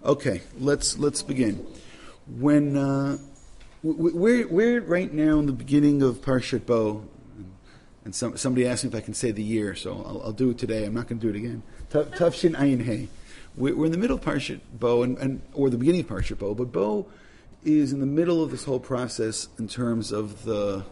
Okay, let's begin. When we're right now in the beginning of Parshat Bo, and somebody asked me if I can say the year, so I'll do it today. I'm not going to do it again. Tavshin Ayin Hey. We're in the middle of Parshat Bo, or the beginning of Parshat Bo, but Bo is in the middle of this whole process in terms of the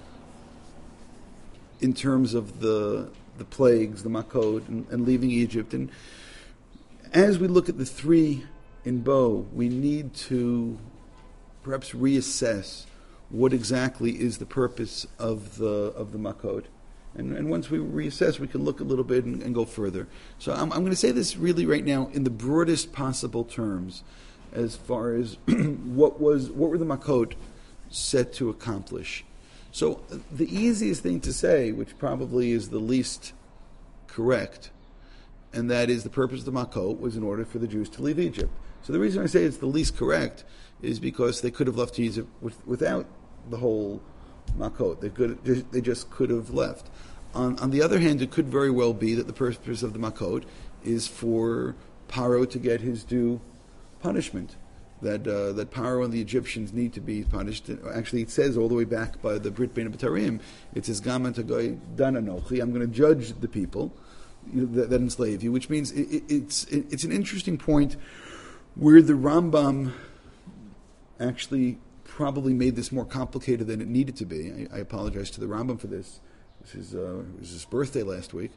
plagues, the Makot, and leaving Egypt. And as we look at the three in Bo, we need to perhaps reassess what exactly is the purpose of the Makot. And once we reassess, we can look a little bit and go further. So I'm going to say this really right now in the broadest possible terms, as far as what were the Makot set to accomplish. So the easiest thing to say, which probably is the least correct, and that is the purpose of the Makot was in order for the Jews to leave Egypt. So the reason I say it's the least correct is because they could have left Egypt without the whole Makot. They just could have left. On the other hand, it could very well be that the purpose of the Makot is for Paro to get his due punishment. That Paro and the Egyptians need to be punished. Actually, it says all the way back by the Brit Bein HaBetarim, it says Gaman Tagoy Dananochi. I'm going to judge the people that enslave you, which means it's an interesting point where the Rambam actually probably made this more complicated than it needed to be. I apologize to the Rambam for this. It was his birthday last week.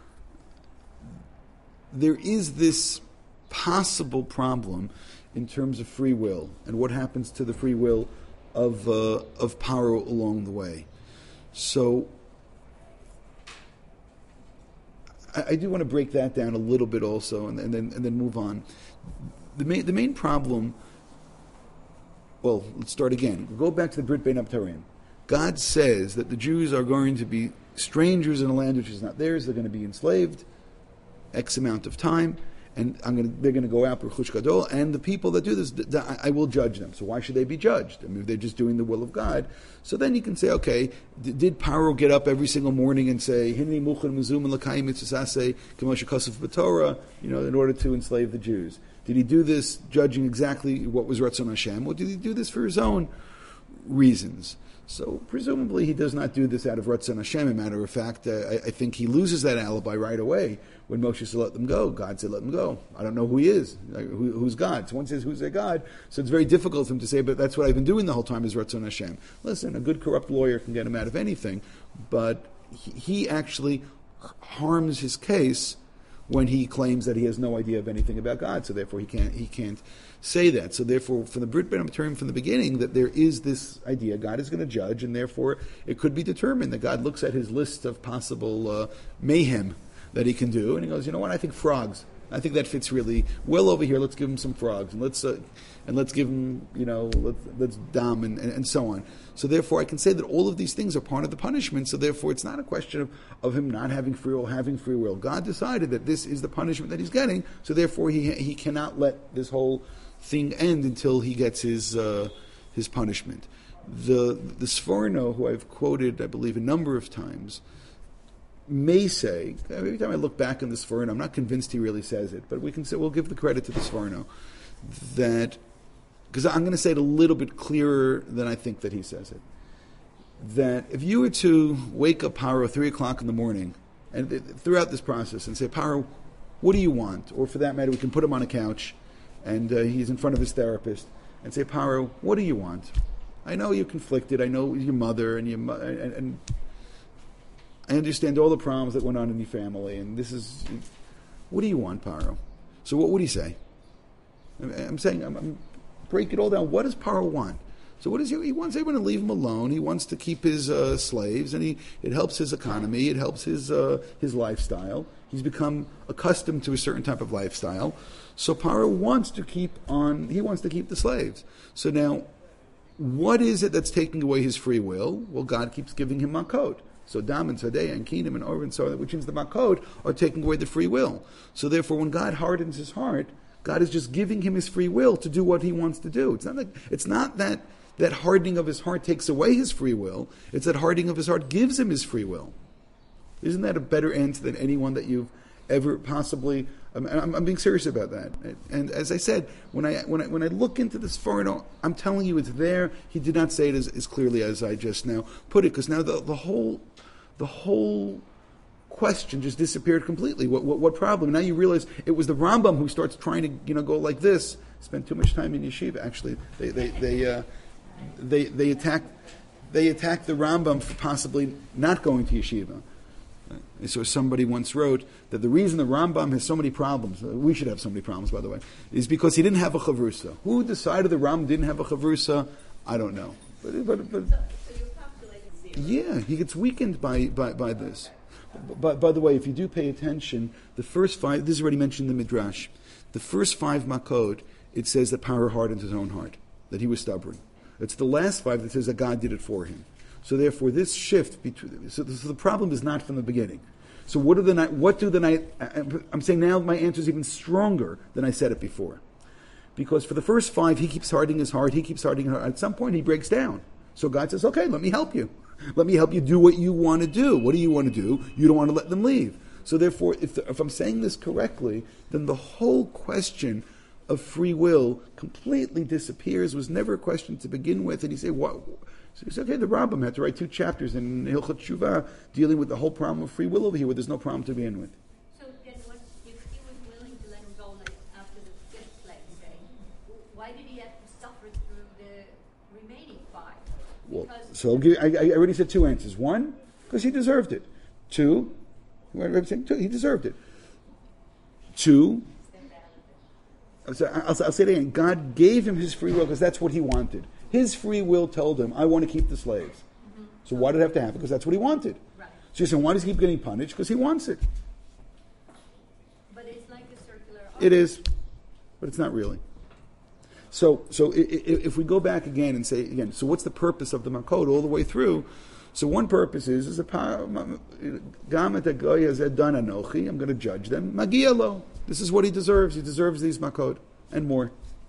There is this possible problem in terms of free will and what happens to the free will of Paro along the way. So I do want to break that down a little bit also, and then move on. The main problem. Well, let's start again. We'll go back to the Brit Bein HaBetarim. God says that the Jews are going to be strangers in a land which is not theirs. They're going to be enslaved X amount of time, and they're going to go out B'Chush Gadol, and the people that do this, I will judge them. So why should they be judged? I mean, if they're just doing the will of God. So then you can say, okay, did Paro get up every single morning and say, Hinni muchen muzum l'kayim mitzvaseh k'moshe kosef b'Torah, in order to enslave the Jews? Did he do this judging exactly what was Ratzon Hashem, or did he do this for his own reasons? So presumably he does not do this out of Ratzon Hashem. As a matter of fact, I think he loses that alibi right away when Moshe said, let them go. God said, let them go. I don't know who he is. Who's God? Someone says, who's their God? So it's very difficult for him to say, but that's what I've been doing the whole time is Ratzon Hashem. Listen, a good corrupt lawyer can get him out of anything, but he actually harms his case when he claims that he has no idea of anything about God, so therefore he can't say that. So therefore, from the Brit Bein HaBetarim from the beginning, that there is this idea God is going to judge, and therefore it could be determined that God looks at his list of possible mayhem that he can do, and he goes, you know what? I think frogs. I think that fits really well over here. Let's give him some frogs, and let's give him, let's dam and so on. So therefore, I can say that all of these things are part of the punishment. So therefore, it's not a question of him not having free will, having free will. God decided that this is the punishment that he's getting. So therefore, he cannot let this whole thing end until he gets his punishment. The Sforno, who I've quoted, I believe, a number of times, may say, every time I look back on the Sforno, I'm not convinced he really says it, but we'll give the credit to the Sforno, that, because I'm going to say it a little bit clearer than I think that he says it, that if you were to wake up Paro 3 o'clock in the morning, and throughout this process, and say, Paro, what do you want? Or for that matter, we can put him on a couch, and he's in front of his therapist, and say, Paro, what do you want? I know you're conflicted, I know your mother, and I understand all the problems that went on in your family, and what do you want, Paro? So what would he say? I'm saying, I'm break it all down. What does Paro want? So what does he wants everyone to leave him alone. He wants to keep his slaves, and it helps his economy, it helps his lifestyle. He's become accustomed to a certain type of lifestyle. So Paro wants to keep the slaves. So now, what is it that's taking away his free will? Well, God keeps giving him Makot. So Dam and Sadeh and Keenim and Or and so on, which means the Makot are taking away the free will. So therefore, when God hardens his heart, God is just giving him his free will to do what he wants to do. It's not that hardening of his heart takes away his free will. It's that hardening of his heart gives him his free will. Isn't that a better answer than anyone that you've ever possibly. I'm being serious about that. And as I said, when I look into this foreign, I'm telling you it's there. He did not say it as clearly as I just now put it, because now the whole question just disappeared completely. What problem? Now you realize it was the Rambam who starts trying to go like this. Spent too much time in yeshiva. Actually, they attacked the Rambam for possibly not going to yeshiva. So somebody once wrote that the reason the Rambam has so many problems, we should have so many problems, by the way, is because he didn't have a chavrusa. Who decided the Rambam didn't have a chavrusa? I don't know. But so you're calculating zero. yeah, he gets weakened by this. By the way, if you do pay attention, the first 5, this is already mentioned in the Midrash, the first 5 makot, it says that Paro hardened his own heart, that he was stubborn. It's the last 5 that says that God did it for him. So therefore, this shift between so the problem is not from the beginning. So I'm saying now my answer is even stronger than I said it before, because for the first 5 he keeps hardening his heart. At some point he breaks down. So God says, "Okay, let me help you. Let me help you do what you want to do. What do you want to do? You don't want to let them leave." So therefore, if I'm saying this correctly, then the whole question of free will completely disappears. Was never a question to begin with. And you say, what? So he said, okay, the Rambam had to write 2 chapters in Hilchot Shuvah dealing with the whole problem of free will over here, where there's no problem to begin with. So then, if he was willing to let him go after the 5th plague, say, why did he have to suffer through the remaining 5? Well, so I already said 2 answers. 1, because he deserved it. 2, he deserved it. 2, I'll say it again. God gave him his free will because that's what he wanted. His free will told him, I want to keep the slaves. Mm-hmm. So why did it have to happen? Because that's what he wanted. Right. So you're saying, why does he keep getting punished? Because he wants it. But it's like a circular argument. It is, but it's not really. So if we go back again and say, again, so what's the purpose of the Makot all the way through? So one purpose is I'm going to judge them. Magia lo. This is what he deserves. He deserves these Makot and more.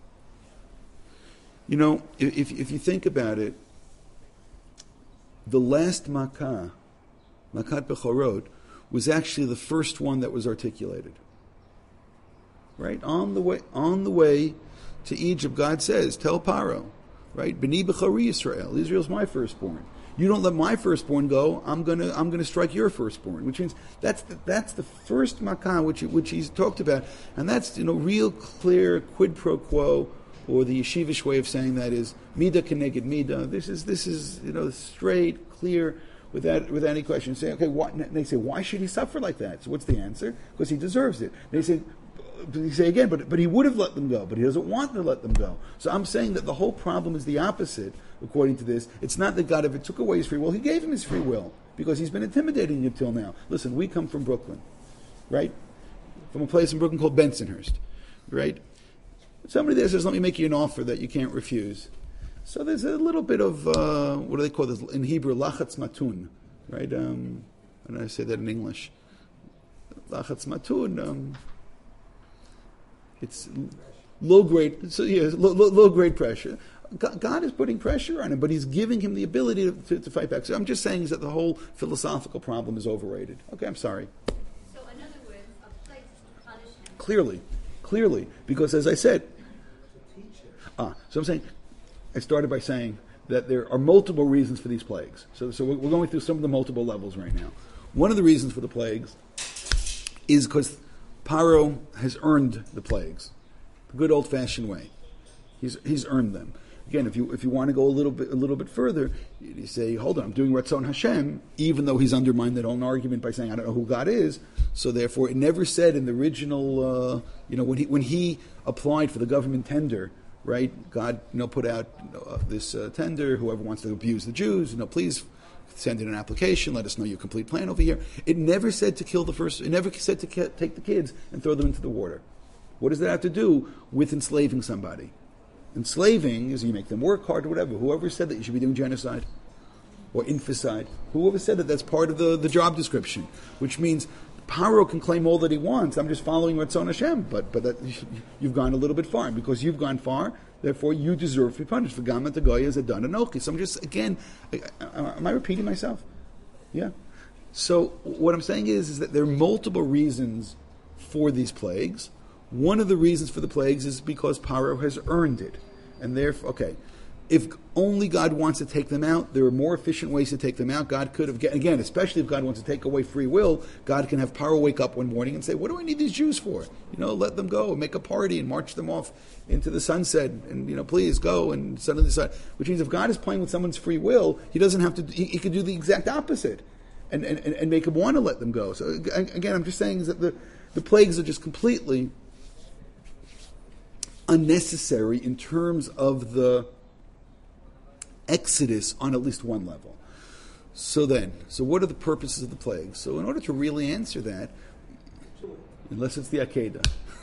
You know, if you think about it, the last Makat Bechorot, was actually the first one that was articulated. Right? On the way to Egypt, God says, tell Paro, right? B'ni Bechori Yisrael. Israel's my firstborn. You don't let my firstborn go, I'm gonna strike your firstborn. Which means that's the first Makkah which he's talked about, and that's real clear quid pro quo, or the yeshivish way of saying that is midah keneged midah. This is straight, clear, without any question. Say, okay, they say, why should he suffer like that? So what's the answer? Because he deserves it. They say again, but he would have let them go, but he doesn't want to let them go. So I'm saying that the whole problem is the opposite, according to this. It's not that God ever took away his free will. He gave him his free will, because he's been intimidating you till now. Listen, we come from Brooklyn, right? From a place in Brooklyn called Bensonhurst, right? Somebody there says, let me make you an offer that you can't refuse. So there's a little bit of, what do they call this in Hebrew, lachatz matun, right? How do I say that in English? Lachatz matun, it's low grade pressure. God is putting pressure on him, but he's giving him the ability to fight back. So I'm just saying is that the whole philosophical problem is overrated. Okay, I'm sorry. So in other words, a place to punish him. Clearly, because as I said, so I'm saying, I started by saying that there are multiple reasons for these plagues. So we're going through some of the multiple levels right now. One of the reasons for the plagues is because Paro has earned the plagues, the good old-fashioned way. He's earned them. Again, if you want to go a little bit further, you say, hold on, I'm doing Ratzon Hashem, even though he's undermined that own argument by saying I don't know who God is. So therefore, it never said in the original, when he applied for the government tender, right? God, put out this tender. Whoever wants to abuse the Jews, please send in an application. Let us know your complete plan over here. It never said to kill the first. It never said to take the kids and throw them into the water. What does that have to do with enslaving somebody? Enslaving is you make them work hard or whatever. Whoever said that you should be doing genocide or inficide, whoever said that that's part of the job description, which means Paro can claim all that he wants. I'm just following Ratzon Hashem, but that you've gone a little bit far. And because you've gone far, therefore you deserve to be punished. V'gam et hagoy adon anochi. So I'm just, again, am I repeating myself? Yeah. So what I'm saying is that there are multiple reasons for these plagues. One of the reasons for the plagues is because Paro has earned it. And therefore, if only God wants to take them out, there are more efficient ways to take them out. God could have, again, especially if God wants to take away free will, God can have Paro wake up one morning and say, what do I need these Jews for? Let them go, make a party and march them off into the sunset and, please go and suddenly decide. Which means if God is playing with someone's free will, he doesn't have to, he could do the exact opposite and make him want to let them go. So again, I'm just saying is that the plagues are just completely unnecessary in terms of the exodus on at least one level. So what are the purposes of the plagues? So in order to really answer that, unless it's the Akedah.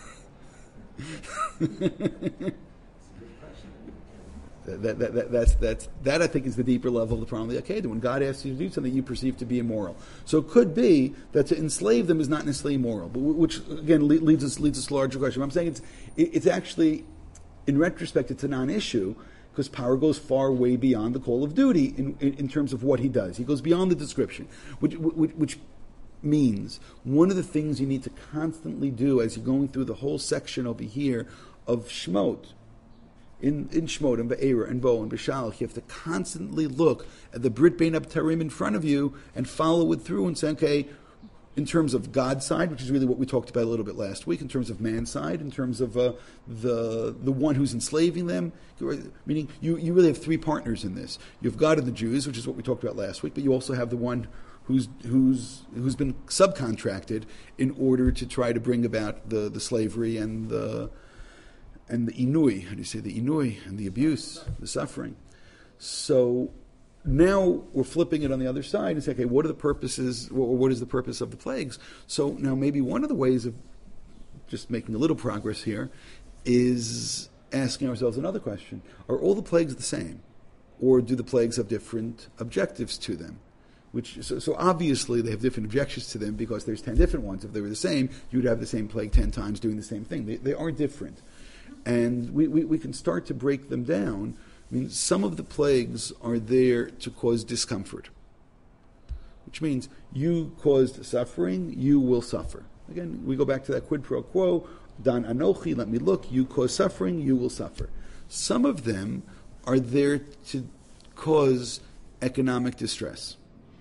That I think is the deeper level of the problem of the Akedah. When God asks you to do something you perceive to be immoral. So it could be that to enslave them is not necessarily immoral, but which again leads us to a larger question. I'm saying it's actually, in retrospect, it's a non-issue, because power goes far way beyond the call of duty in terms of what he does. He goes beyond the description, which means one of the things you need to constantly do as you're going through the whole section over here of Shemot, in Shemot and Be'era and Bo and Beshalach, you have to constantly look at the Brit Bein Abtarim in front of you and follow it through and say, okay, in terms of God's side, which is really what we talked about a little bit last week, in terms of man's side, in terms of the one who's enslaving them, meaning you really have three partners in this. You have God and the Jews, which is what we talked about last week, but you also have the one who's been subcontracted in order to try to bring about the slavery and the inui. How do you say the inui and the abuse, the suffering? So now we're flipping it on the other side and say, okay, what are the purposes, or what is the purpose of the plagues? So now maybe one of the ways of just making a little progress here is asking ourselves another question. Are all the plagues the same? Or do the plagues have different objectives to them? So obviously they have different objections to them because there's 10 different ones. If they were the same, you would have the same plague 10 times doing the same thing. They are different. And we can start to break them down. I mean, some of the plagues are there to cause discomfort, which means you caused suffering, you will suffer. Again, we go back to that quid pro quo, Dan Anochi, let me look, you cause suffering, you will suffer. Some of them are there to cause economic distress.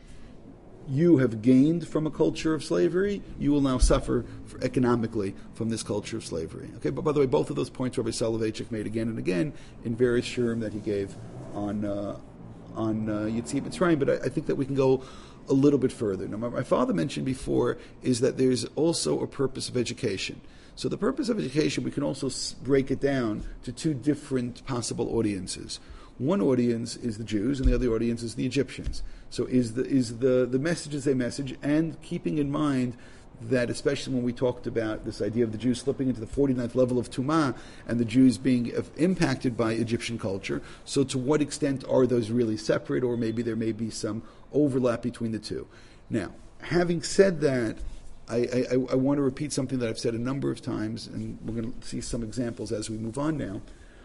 You have gained from a culture of slavery, you will now suffer economically from this culture of slavery. Okay, but by the way, both of those points Rabbi Soloveitchik made again and again in various shurim that he gave on Yetziat Mitzrayim, but I think that we can go a little bit further. Now, my father mentioned before is that there's also a purpose of education. So the purpose of education, we can also break it down to two different possible audiences. One audience is the Jews, and the other audience is the Egyptians. So is the message is a message, and keeping in mind that especially when we talked about this idea of the Jews slipping into the 49th level of Tumah and the Jews being impacted by Egyptian culture, so to what extent are those really separate, or maybe there may be some overlap between the two. Now, having said that, I want to repeat something that I've said a number of times, and we're going to see some examples as we move on now.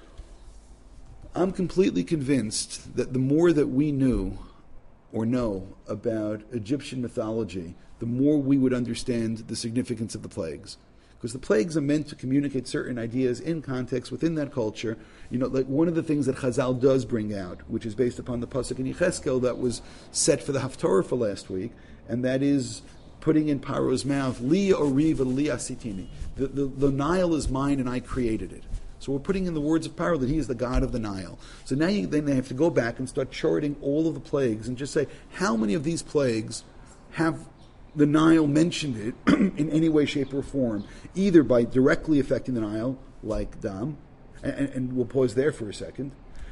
I'm completely convinced that the more that we knew or know about Egyptian mythology, the more we would understand the significance of the plagues. Because the plagues are meant to communicate certain ideas in context within that culture. Like one of the things that Chazal does bring out, which is based upon the pasuk in Yecheskel that was set for the Haftorah for last week, and that is putting in Paro's mouth, Li Oriv Li Asitini. The Nile is mine and I created it. So we're putting in the words of Paro that he is the god of the Nile. So now then they have to go back and start charting all of the plagues and just say, how many of these plagues have the Nile mentioned it in any way, shape, or form, either by directly affecting the Nile, like Dam, and we'll pause there for a second,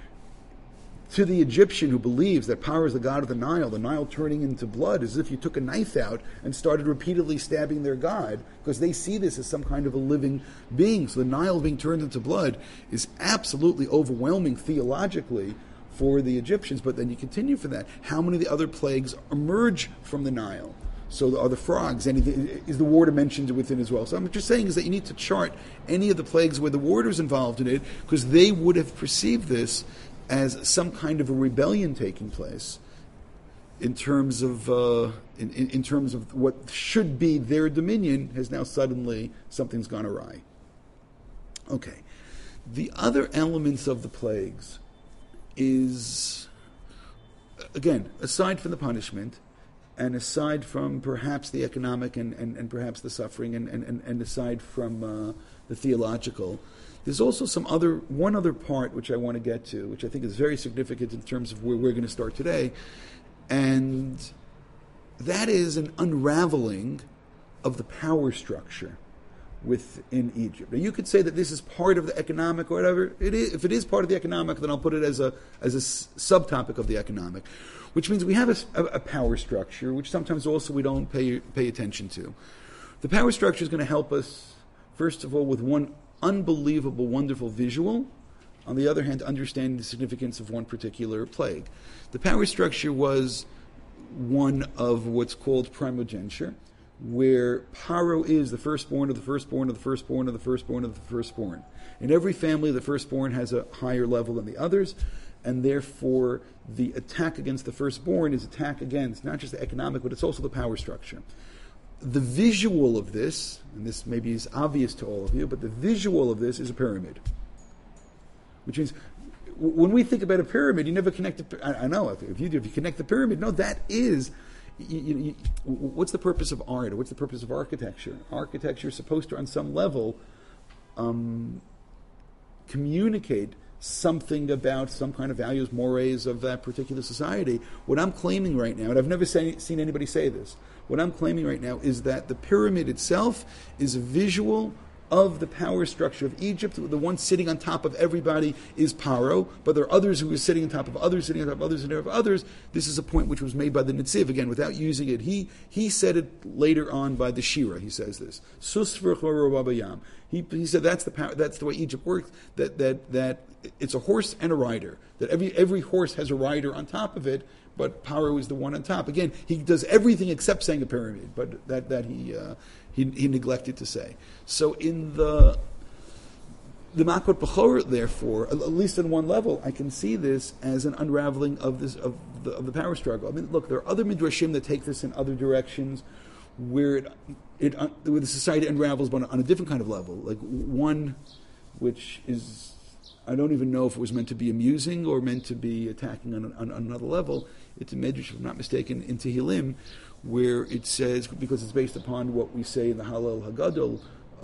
to the Egyptian who believes that Paro is the god of the Nile turning into blood, as if you took a knife out and started repeatedly stabbing their god, because they see this as some kind of a living being. So the Nile being turned into blood is absolutely overwhelming theologically for the Egyptians. But then you continue for that. How many of the other plagues emerge from the Nile? So are the frogs? Is the water mentioned within as well? So I'm just saying is that you need to chart any of the plagues where the water is involved in it, because they would have perceived this as some kind of a rebellion taking place in terms of in terms of what should be their dominion, has now suddenly something's gone awry. Okay, the other elements of the plagues is, again, aside from the punishment, and aside from perhaps the economic and perhaps the suffering, and aside from the theological, there's also one other part which I want to get to, which I think is very significant in terms of where we're going to start today, and that is an unraveling of the power structure within Egypt. Now, you could say that this is part of the economic or whatever. It is. If it is part of the economic, then I'll put it as a subtopic of the economic, which means we have a power structure, which sometimes also we don't pay attention to. The power structure is going to help us, first of all, with one unbelievable, wonderful visual. On the other hand, understanding the significance of one particular plague. The power structure was one of what's called primogeniture, where Paro is the firstborn of the firstborn of the firstborn of the firstborn of the firstborn. In every family, the firstborn has a higher level than the others, and therefore the attack against the firstborn is attack against not just the economic, but it's also the power structure. The visual of this, and this maybe is obvious to all of you, but the visual of this is a pyramid. Which means, when we think about a pyramid, you never connect it. I know, if you connect the pyramid, no, that is, what's the purpose of art, or what's the purpose of architecture? Architecture is supposed to, on some level, communicate something about some kind of values, mores of that particular society. What I'm claiming right now, and I've never seen anybody say this, what I'm claiming right now is that the pyramid itself is a visual of the power structure of Egypt. The one sitting on top of everybody is Paro, but there are others who are sitting on top of others, sitting on top of others, sitting on top of others. This is a point which was made by the Netziv, again, without using it. He said it later on by the Shira, he says this. He said that's the power, that's the way Egypt works, that it's a horse and a rider, that every horse has a rider on top of it, but Paro is the one on top. Again, he does everything except saying a pyramid, but that he neglected to say. So in the Makot Bechor, therefore, at least on one level, I can see this as an unraveling of the power struggle. I mean, look, there are other midrashim that take this in other directions, where where the society unravels, but on a different kind of level. Like one, which is, I don't even know if it was meant to be amusing or meant to be attacking on another level. It's a medrash, if I'm not mistaken, in Tehillim, where it says, because it's based upon what we say in the Hallel Hagadol,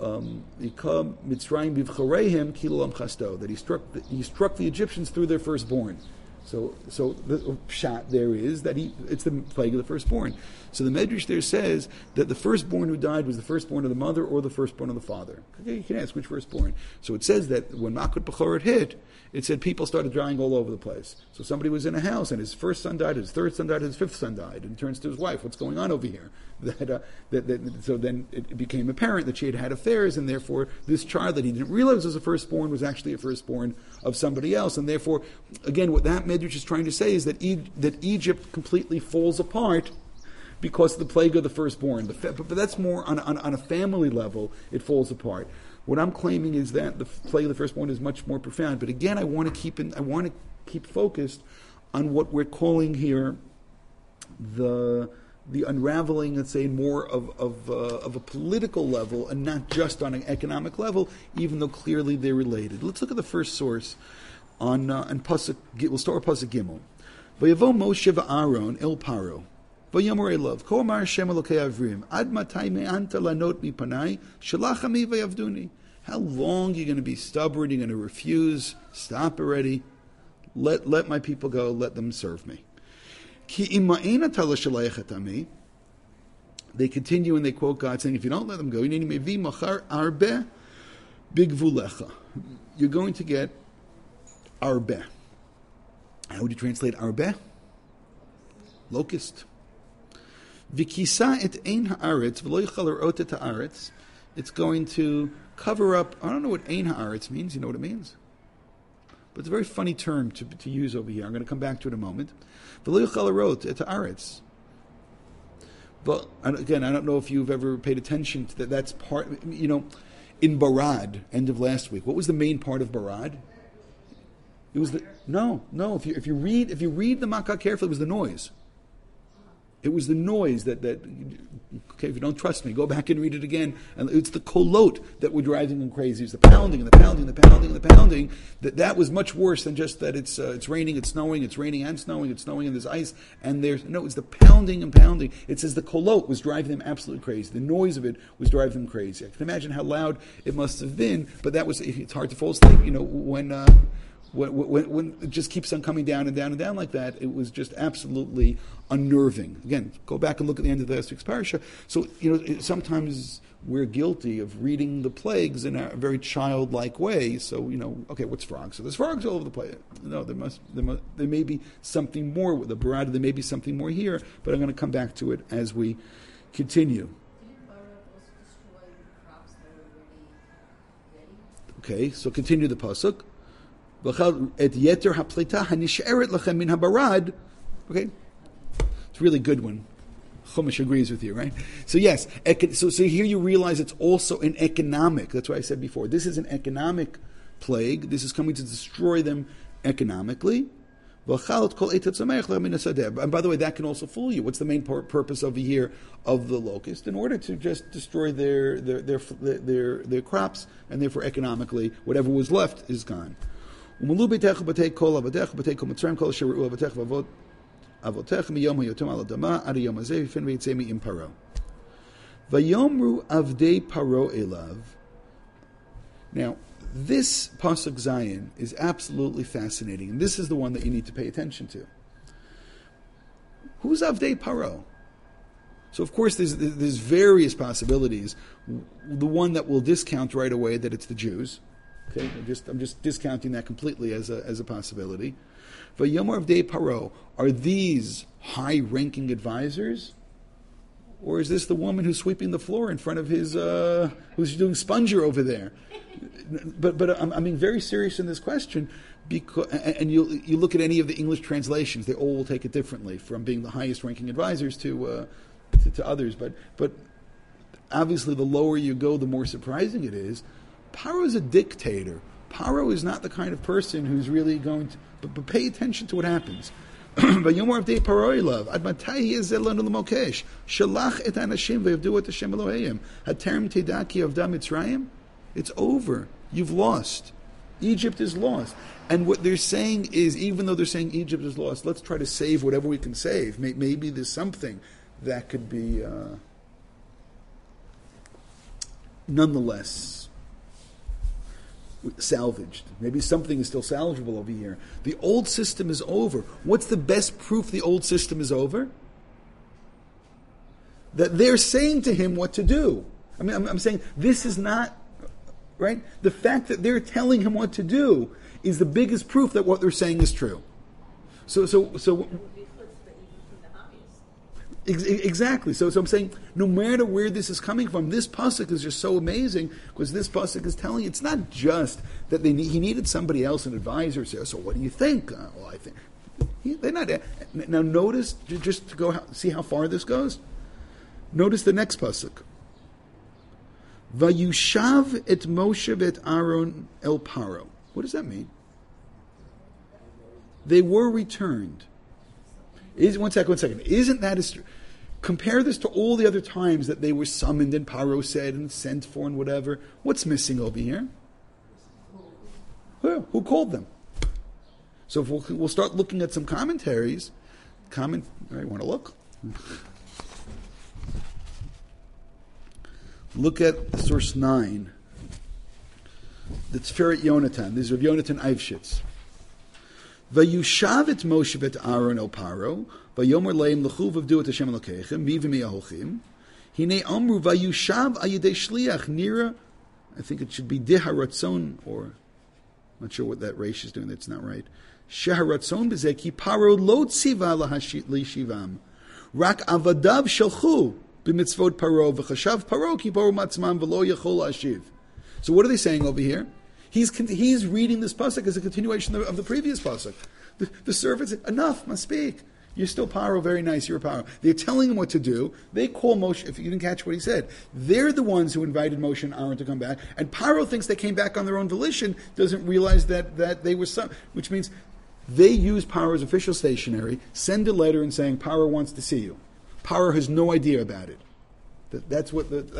that he struck the Egyptians through their firstborn. So the shot there is that it's the plague of the firstborn. So the Medrash there says that the firstborn who died was the firstborn of the mother or the firstborn of the father. Okay, you can ask which firstborn. So it says that when Makot Bechor hit, it said people started dying all over the place. So somebody was in a house and his first son died, his third son died, his fifth son died, and turns to his wife, what's going on over here? So then it became apparent that she had affairs, and therefore this child that he didn't realize was a firstborn was actually a firstborn of somebody else, and therefore, again, what that Medrash is trying to say is that Egypt completely falls apart because of the plague of the firstborn. But that's more on a family level, it falls apart. What I'm claiming is that the plague of the firstborn is much more profound. But again, I want to keep focused on what we're calling here the unraveling, let's say, more of a political level and not just on an economic level, even though clearly they're related. Let's look at the first source on Pasuk. We'll start with Pasuk Gimel. Vayavo Moshe v'Aaron el Paro. Vayamor elav Ko amar Hashem Elokei Avrim Ad matai me'anta lanot mipanai shalach ami vayavduni. How long are you going to be stubborn? You're going to refuse? Stop already. Let my people go. Let them serve me. Ki ima'ena tala shalayachat ami. They continue and they quote God saying, if you don't let them go, you're going to get arbe. How would you translate arbe? Locust. Vikisa et ein haaretz v'lo yichal lirot et haaretz. It's going to cover up. I don't know what ein haaretz means. You know what it means? But it's a very funny term to use over here. I'm going to come back to it in a moment. V'lo yichal lirot et haaretz. But again, I don't know if you've ever paid attention to that. That's part. You know, in Barad, end of last week. What was the main part of Barad? It was no. If you read the Makkah carefully, it was the noise. It was the noise that okay, if you don't trust me, go back and read it again. And it's the kolot that were driving them crazy. It's the pounding and the pounding and the pounding and the pounding. That was much worse than just that it's raining, it's snowing, it's raining and snowing, it's snowing and there's ice. And it's the pounding and pounding. It says the kolot was driving them absolutely crazy. The noise of it was driving them crazy. I can imagine how loud it must have been, but it's hard to fall asleep, when it just keeps on coming down and down and down like that. It was just absolutely unnerving. Again, go back and look at the end of last week's parasha. So, sometimes we're guilty of reading the plagues in a very childlike way. So, okay, what's frogs? So there's frogs all over the place. No, there may be something more with the Barada. There may be something more here, but I'm going to come back to it as we continue. Okay, so continue the pasuk. Okay, it's a really good one. Chumash agrees with you, right? So yes, so here you realize it's also an economic. That's what I said before. This is an economic plague. This is coming to destroy them economically. And by the way, that can also fool you. What's the main purpose over here of the locust? In order to just destroy their crops, and therefore economically, whatever was left is gone. Vayomru avdei paro elav. Now, this pasuk Zayin is absolutely fascinating, and this is the one that you need to pay attention to. Who's avdei paro? So, of course, there's various possibilities. The one that will discount right away that it's the Jews. Okay, I'm just discounting that completely as a possibility. Vayomar avdei paro, are these high-ranking advisors, or is this the woman who's sweeping the floor in front of his who's doing sponger over there? But I'm being very serious in this question, because and you look at any of the English translations, they all will take it differently, from being the highest-ranking advisors to others. But obviously, the lower you go, the more surprising it is. Paro is a dictator. Paro is not the kind of person who's really going to... But pay attention to what happens. It's over. You've lost. Egypt is lost. And what they're saying is, even though they're saying Egypt is lost, let's try to save whatever we can save. Maybe there's something that could be nonetheless salvaged. Maybe something is still salvageable over here. The old system is over. What's the best proof the old system is over? That they're saying to him what to do. I mean, I'm saying this is not, right? The fact that they're telling him what to do is the biggest proof that what they're saying is true. So exactly. So I'm saying, no matter where this is coming from, this pasuk is just so amazing, because this pasuk is telling you it's not just that he needed somebody else, an advisor. So what do you think? Well, I think they're not. Now notice, just to go see how far this goes. Notice the next pasuk. Vayushav et Moshe et Aaron el Paro. What does that mean? They were returned. One second. Isn't that compare this to all the other times that they were summoned and Paro said and sent for and whatever? What's missing over here? Who called them? So if we'll start looking at some commentaries. All right, want to look? Look at source 9. The Tiferet Yonatan. This is Rav Yonatan Eivshitz. Vayushav et Moshe et Aaron el Paro, vayomer leim l'chuv avdu et Hashem Elokeichem, mi v'mi ahochim. Hine amru vayushav ayidei shliach nira. I think it should be diharatzon, or I'm not sure what that resh is doing. That's not right. Sheharatzon b'zeki Paro lo tziva l'shivam. Rak avadav shalchu b'mitzvot Paro v'chashav Paro ki Paro matzman v'lo yachol ashiv. So what are they saying over here? He's reading this pasuk as a continuation of the previous pasuk. The servants, enough, must speak. You're still Paro, very nice, you're a Paro. They're telling him what to do. They call Moshe, if you didn't catch what he said, they're the ones who invited Moshe and Aaron to come back, and Paro thinks they came back on their own volition, doesn't realize that they were which means they use Paro's official stationery, send a letter and saying, Paro wants to see you. Paro has no idea about it. That's what the.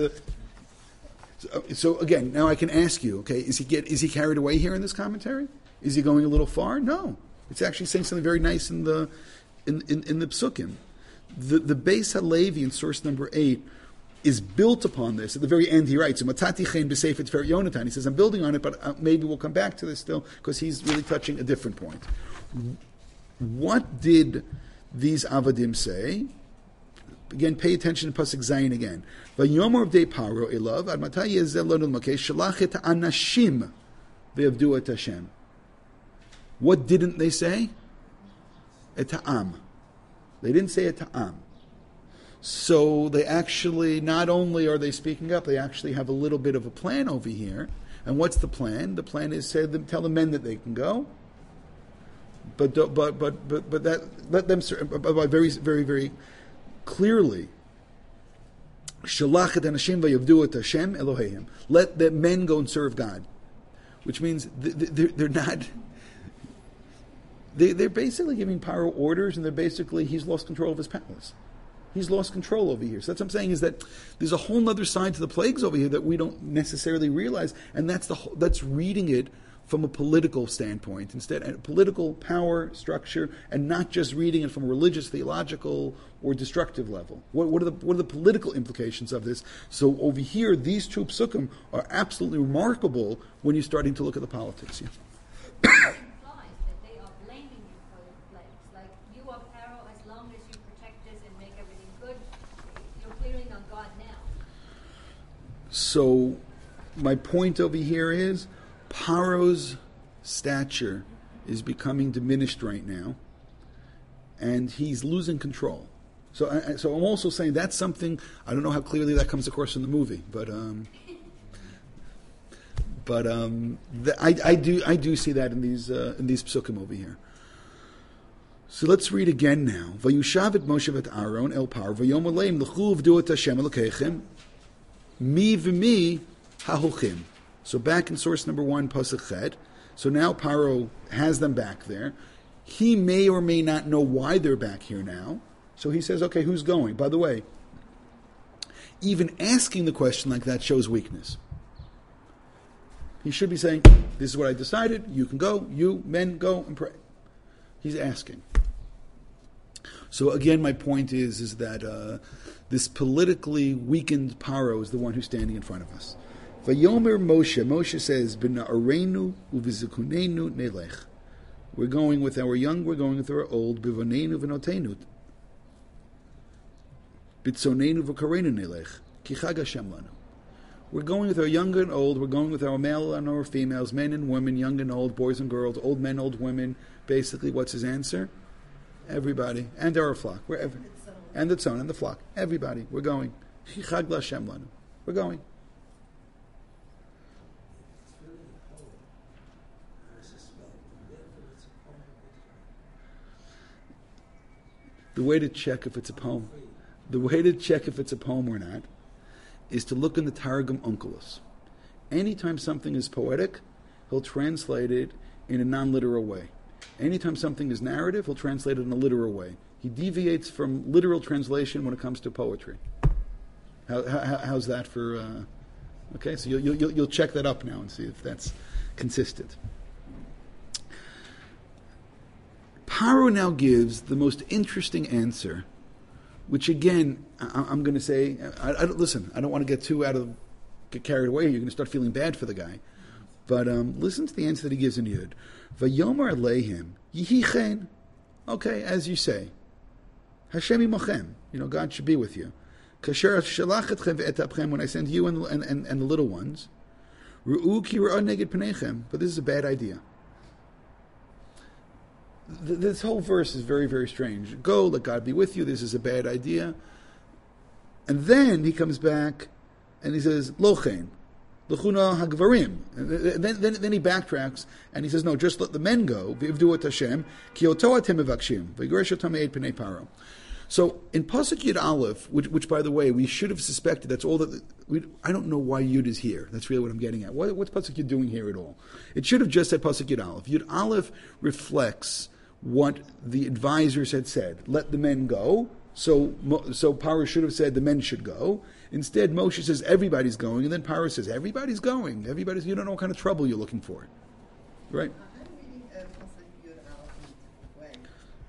So again, now I can ask you, okay, is he carried away here in this commentary? Is he going a little far? No, it's actually saying something very nice in the psukim. The Beis Halevi in source number 8 is built upon this. At the very end, he writes, "Matati chen b'sefer Tiferet Yonatan." He says, "I'm building on it, but maybe we'll come back to this still because he's really touching a different point." What did these avadim say? Again, pay attention to pasuk Zayin again. Vayomer of Paro elav ad matai yezel lo nilmakei shalach et anashim ve'avdu et Hashem. What didn't they say? Et ha'am. They didn't say et ha'am. So they actually, not only are they speaking up, they actually have a little bit of a plan over here. And what's the plan? The plan is tell the men that they can go, but that let them very very very clearly. Shalach et anashim vayavdu et Hashem Eloheim. Let the men go and serve God, which means they're not. They're basically giving Paro orders, and he's lost control of his palace. He's lost control over here. So that's what I'm saying, is that there's a whole other side to the plagues over here that we don't necessarily realize, and that's reading it from a political standpoint instead, a political power structure, and not just reading it from a religious, theological, or destructive level. What are the political implications of this? So over here, these two psukim are absolutely remarkable when you're starting to look at the politics. Yeah. So, my point over here is, Paro's stature is becoming diminished right now, and he's losing control. So I'm also saying that's something, I don't know how clearly that comes across in the movie, but I do see that in these psukim over here. So let's read again now. Vayushav et Moshe et Aaron el Paro v'yom aleim l'chu v'du et Hashem Elokeichem mi v'mi ha'holchim. So back in source number 1, pasuk Chet. So now Paro has them back there. He may or may not know why they're back here now. So he says, okay, who's going? By the way, even asking the question like that shows weakness. He should be saying, this is what I decided, you can go, you men go and pray. He's asking. So again, my point is that this politically weakened Paro is the one who's standing in front of us. Vayomer Moshe says, B'na'areinu u'v'zikunenu nelech. We're going with our young, we're going with our old, b'vanenu v'notenu. B'tzonenu v'karenu nelech. Ki chag Hashem lanu. We're going with our young and old, we're going with our male and our females, men and women, young and old, boys and girls, old men, old women. Basically, what's his answer? Everybody. And our flock. And the tzon and the flock. Everybody. We're going. Ki chag Hashem lanu. We're going. The way to check if it's a poem, or not, is to look in the Targum Onkelos. Anytime something is poetic, he'll translate it in a non-literal way. Anytime something is narrative, he'll translate it in a literal way. He deviates from literal translation when it comes to poetry. How's that for? Okay, so you'll check that up now and see if that's consistent. Paro now gives the most interesting answer, which again, I'm going to say, listen, I don't want to get carried away. You're going to start feeling bad for the guy. But listen to the answer that he gives in Yud. Vayomer aleihim yihichen. Okay, as you say. Hashem imochem. God should be with you. Kasher shalachetchem ve'etapchem, when I send you and the little ones. Ru'u ki ra'ad neged penechem. But this is a bad idea. This whole verse is very, very strange. Go, let God be with you. This is a bad idea. And then he comes back and he says, Lochen, L'chuna hagvarim. Then he backtracks and he says, no, just let the men go. V'ivdu et Hashem, ki oto atem mevakshim, v'yigaresh otam me'ed p'nei Paro. So in Pasuk Yud Aleph, which by the way, we should have suspected, that's all that, I don't know why Yud is here. That's really what I'm getting at. What's Pasuk Yud doing here at all? It should have just said Pasuk Yud Aleph. Yud Aleph reflects what the advisors had said. Let the men go. So Paro should have said the men should go. Instead, Moshe says everybody's going, and then Paro says everybody's going. You don't know what kind of trouble you're looking for, right? I'm reading Pasuk Yud Aleph in a different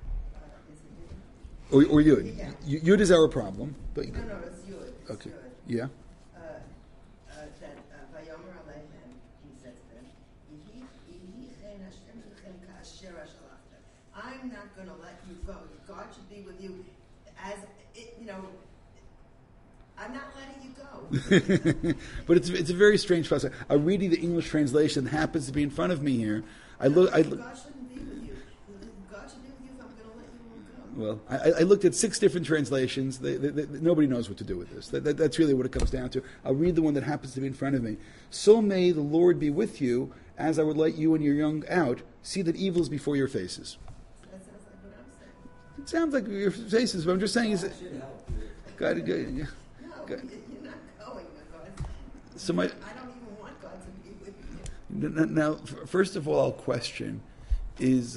way. Or Yud. Yeah. Yud is our problem, but No, it's Yud. It's okay, Yud. yeah. That Vayomer Aleichem, he says then, Yehi chen Hashem lechem ka'asher shalachtem. I'm not going to let you go. God should be with you as it, I'm not letting you go. But it's a very strange passage. I'm reading the English translation that happens to be in front of me here. I look. God shouldn't be with you. God should be with you if I'm going to let you all go. Well, I looked at 6 different translations. Nobody knows what to do with this. That's really what it comes down to. I'll read the one that happens to be in front of me. So may the Lord be with you, as I would let you and your young out. See that evil is before your faces. That sounds like what I'm saying. It sounds like your faces, but I'm just saying. God, yeah. No, you're not going with God. So I don't even want God to be with you. now, first of all, I'll question: is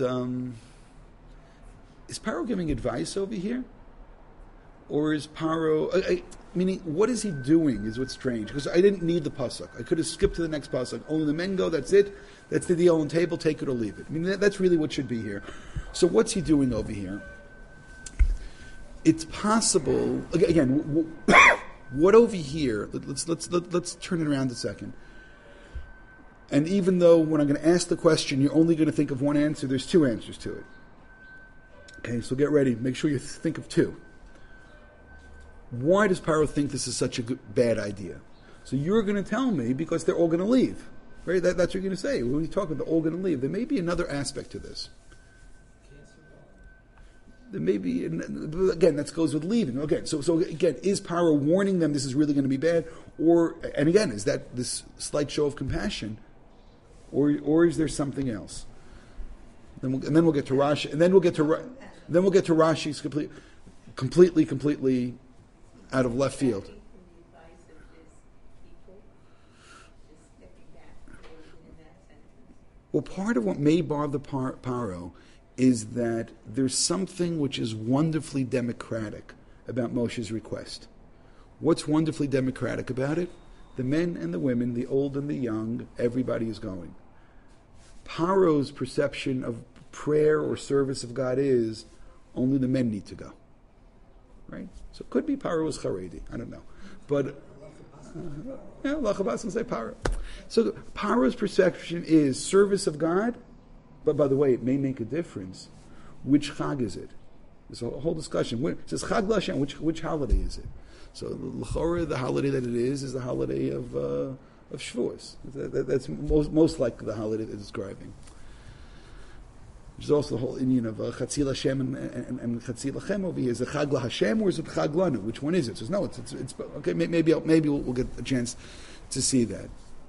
Paro giving advice over here, or is Paro? Meaning, what is he doing? Is what's strange, because I didn't need the pasuk. I could have skipped to the next pasuk. Only the men go. That's it. That's the deal on the table. Take it or leave it. I mean, that's really what should be here. So, what's he doing over here? It's possible. Again, what over here? Let's turn it around a second. And even though when I'm going to ask the question, you're only going to think of one answer, there's 2 answers to it. Okay, so get ready. Make sure you think of 2. Why does Paro think this is such a bad idea? So you're going to tell me because they're all going to leave, right? That's what you're going to say. When you talk about they're all going to leave, there may be another aspect to this. There may be, again, that goes with leaving. Okay, so again, is Paro warning them this is really going to be bad? And again, is that this slight show of compassion? Or is there something else? And then we'll get to Rashi, and then we'll get to Rashi's completely out of left field. Well, part of what may bother Paro is that there's something which is wonderfully democratic about Moshe's request. What's wonderfully democratic about it? The men and the women, the old and the young, everybody is going. Paro's perception of prayer or service of God is only the men need to go. Right? So it could be Paro was Haredi. I don't know. But Lachabas will say Paro. So Paro's perception is service of God. But by the way, it may make a difference. Which Chag is it? There's a whole discussion. It says Chag L'Hashem. Which holiday is it? So l'chora, the holiday that it is the holiday of Shavuos. That's most likely the holiday that it's describing. There's also the whole Indian of Chatzil Hashem and Chatzil Lachem over here. Is it Chag L'Hashem or is it Chag Lanu? Which one is it? So no, it's okay. Maybe we'll get a chance to see that.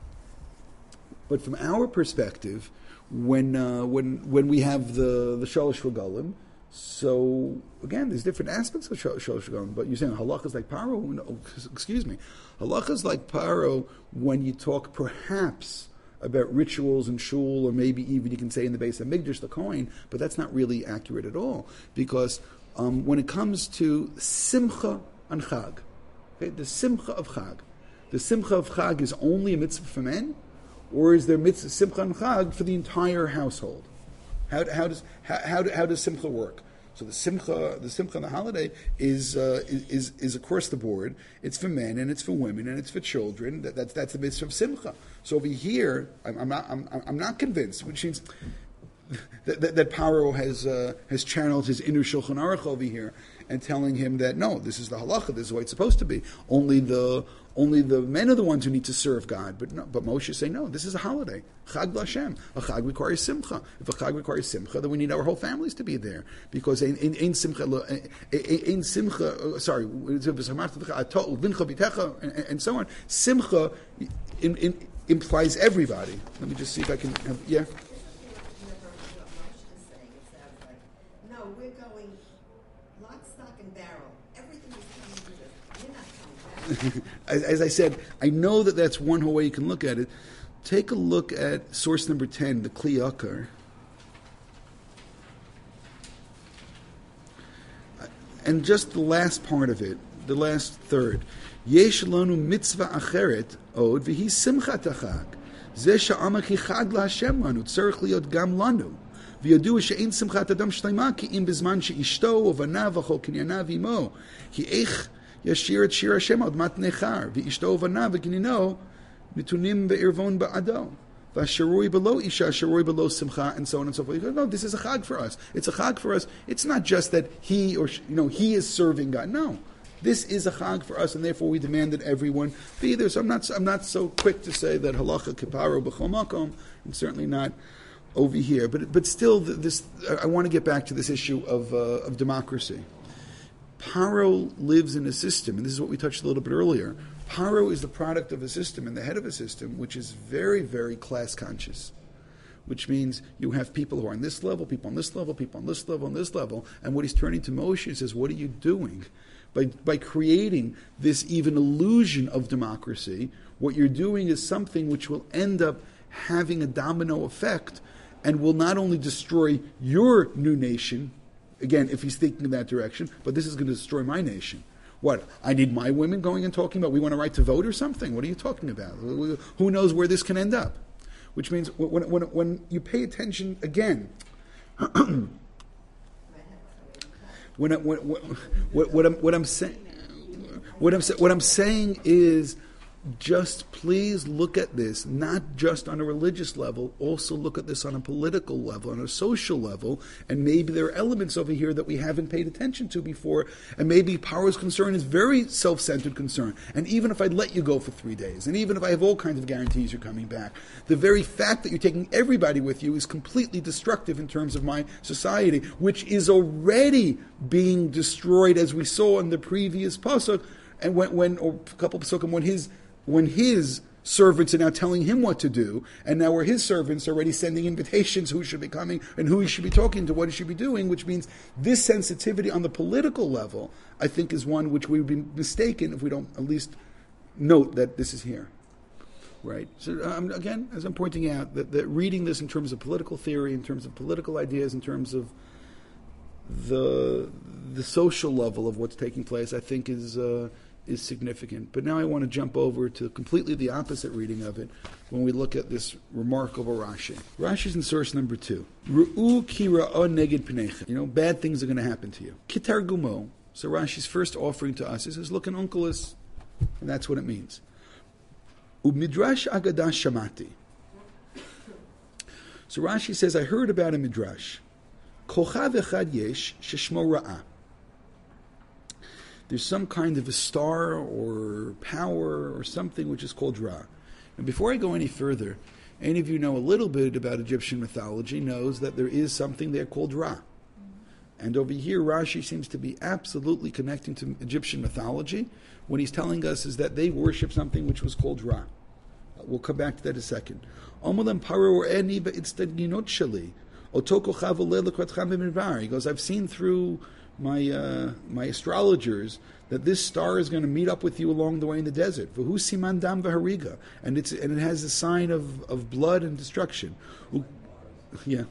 But from our perspective, when we have the Shalosh Regalim, so again, there's different aspects of Shalosh Regalim. But you're saying halakha is like Paro? No, excuse me, halakha is like Paro when you talk perhaps about rituals and shul, or maybe even you can say in the base of Migdash, the coin, but that's not really accurate at all, because when it comes to Simcha and Chag, okay, the Simcha of Chag is only a mitzvah for men, or is there mitzvah Simcha and Chag for the entire household? How does Simcha work? So the Simcha on the holiday is across the board. It's for men and it's for women and it's for children. That's the mitzvah of Simcha. So over here, I'm not convinced, which means that Paro has channeled his inner Shulchan Aruch over here and telling him that no, this is the halacha, this is the way it's supposed to be. Only the men are the ones who need to serve God. But Moshe is saying no, this is a holiday. Chag L'Hashem. A chag requires simcha. If a chag requires simcha, then we need our whole families to be there, because in simcha. Sorry, and so on. Simcha implies everybody. Let me just see if I can have, yeah. No, we're going lock, stock, and barrel. Everything is coming with us. You're not coming back. As I said, I know that that's one way you can look at it. Take a look at source number 10, the Kli Yakar. And just the last part of it, the last third. Yesh lanu mitzvah acheret od v'hi simchat hachag. Zeh she'amach yichad laHashem lanu tzarich liot gam lanu. V'yadu she'ein simchat adam shleima ki im bezman she'ishto uvanav v'chol kinyanav imo. Ki eich yashir et shir Hashem od mat nechar v'ishto uvanav v'kinino mitunim ve'irvon ba'ado. V'asharui below isha, asharui below simcha, and so on and so forth. He goes, no, this is a chag for us. It's a chag for us. It's not just that he or he is serving God. No, this is a chag for us, and therefore we demand that everyone be there. So I'm not so quick to say that halacha kiparo b'chol makom, and certainly not over here. But still, I want to get back to this issue of democracy. Paro lives in a system, and this is what we touched a little bit earlier. Paro is the product of a system and the head of a system which is very, very class conscious, which means you have people who are on this level, people on this level, people on this level, on this level, and what he's turning to Moshe and says, what are you doing? By creating this even illusion of democracy, what you're doing is something which will end up having a domino effect and will not only destroy your new nation, again, if he's thinking in that direction, but this is going to destroy my nation. What? I need my women going and talking about we want a right to vote or something? What are you talking about? Who knows where this can end up? Which means when you pay attention again, what I'm saying is, just please look at this, not just on a religious level, also look at this on a political level, on a social level, and maybe there are elements over here that we haven't paid attention to before, and maybe Paro's concern is very self-centered concern. And even if I'd let you go for 3 days, and even if I have all kinds of guarantees you're coming back, the very fact that you're taking everybody with you is completely destructive in terms of my society, which is already being destroyed, as we saw in the previous pasuk, and when or a couple of pasukim, when his servants are now telling him what to do, and now where his servants are already sending invitations who should be coming and who he should be talking to, what he should be doing, which means this sensitivity on the political level, I think, is one which we would be mistaken if we don't at least note that this is here. Right? So again, as I'm pointing out, that reading this in terms of political theory, in terms of political ideas, in terms of the social level of what's taking place, I think is significant. But now I want to jump over to completely the opposite reading of it when we look at this remarkable Rashi. Rashi's in source number 2. Ru'u ki ra'ah neged pneichem. Bad things are going to happen to you. Kitar gumo. So Rashi's first offering to us is his look an unkelus, and that's what it means. U'midrash agadah shamati. So Rashi says, I heard about a midrash. Kochav echad yesh sheshmo ra'ah. There's some kind of a star or power or something which is called Ra. And before I go any further, any of you know a little bit about Egyptian mythology knows that there is something there called Ra. And over here, Rashi seems to be absolutely connecting to Egyptian mythology. What he's telling us is that they worship something which was called Ra. We'll come back to that in a second. He goes, I've seen through my astrologers that this star is going to meet up with you along the way in the desert. V'hu siman dam v'hariga, and it has a sign of blood and destruction. Yeah.